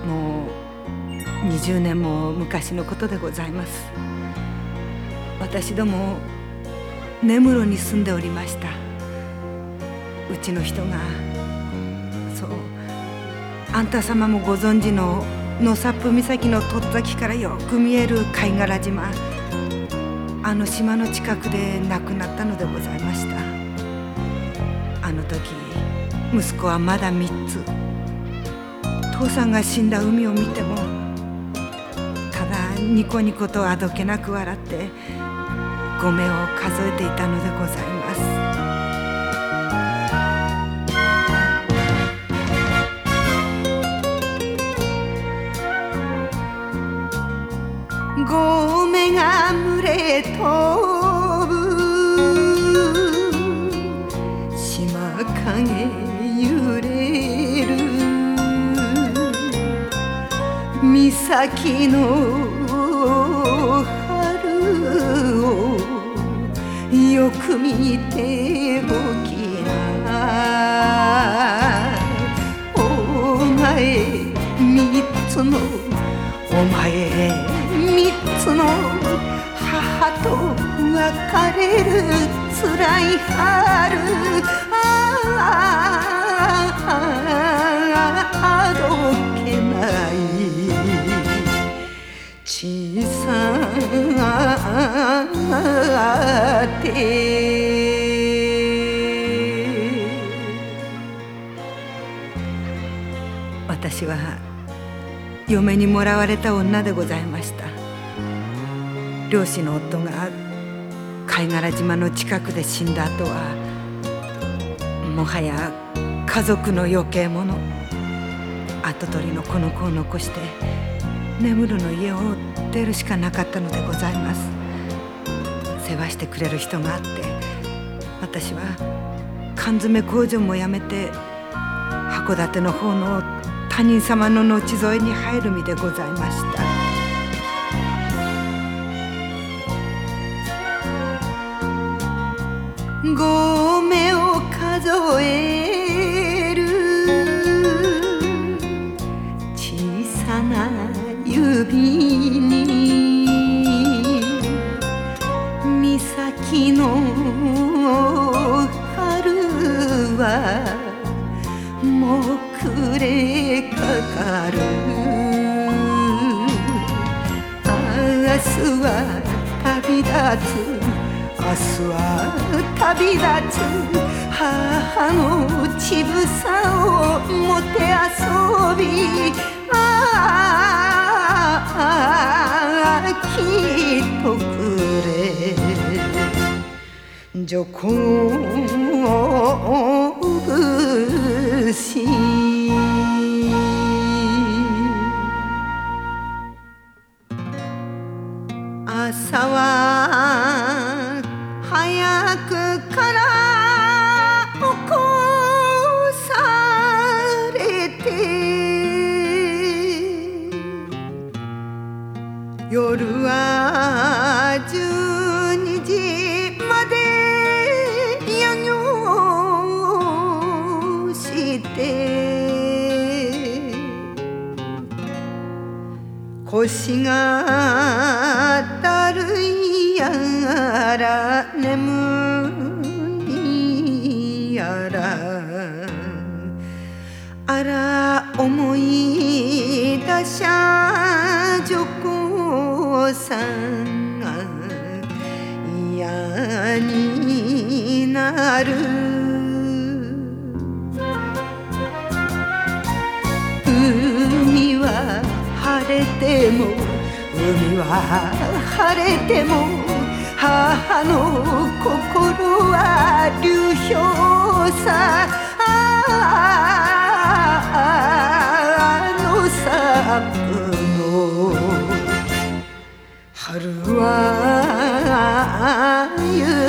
もう20年も昔のことでございます。私ども根室に住んでおりました。うちの人が、そう、あんた様もご存知の野サップ岬のとっつきからよく見える貝殻島、あの島の近くで亡くなったのでございました。あの時息子はまだ3つ。父さんが死んだ海を見てもただニコニコとあどけなく笑って5目を数えていたのでございます。5目が群れ飛ぶ島影揺れる岬の春をよく見ておきな。お前三つの母と別れるつらい春、あどけない小さ手。私は嫁にもらわれた女でございました。漁師の夫が貝殻島の近くで死んだ後はもはや家族の余計者、跡取りのこの子を残して根室の家を出るしかなかったのでございます。世話してくれる人があって私は缶詰工場も辞めて函館の方の他人様の後添えに入る身でございました。5目を数える小さな指に岬の春はもう暮れかかる。明日は旅立つ、明日は旅立つ、母の乳房をもてあそび、きっとくれ女工節。朝は早くから起こされて、夜は12時まで夜業して腰がだるいやら眠いやら、あら思い出しゃ女工さんが嫌になる。海は晴れても海は晴れても母の心は流氷さ。野サップの春は